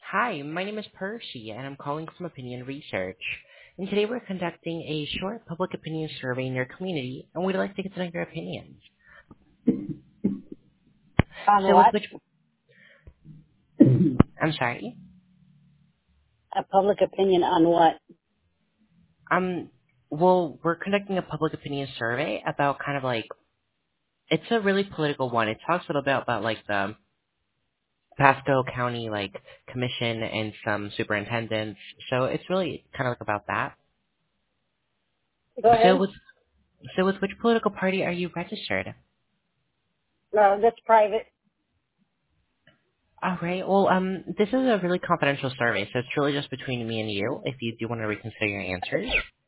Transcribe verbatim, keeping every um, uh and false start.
Hi, my name is Percy, and I'm calling from Opinion Research. And today we're conducting a short public opinion survey in your community, and we'd like to get to know your opinions. On So with what? which, I'm sorry, A public opinion on what? um, well, we're conducting a public opinion survey about kind of like, it's a really political one. It talks a little bit about like the Pasco County like commission and some superintendents. So it's really kind of like about that. Go So ahead. with, so with which political party are you registered? No, that's private. All right. Well, um, this is a really confidential survey, so it's really just between me and you. If you do want to reconsider your answers.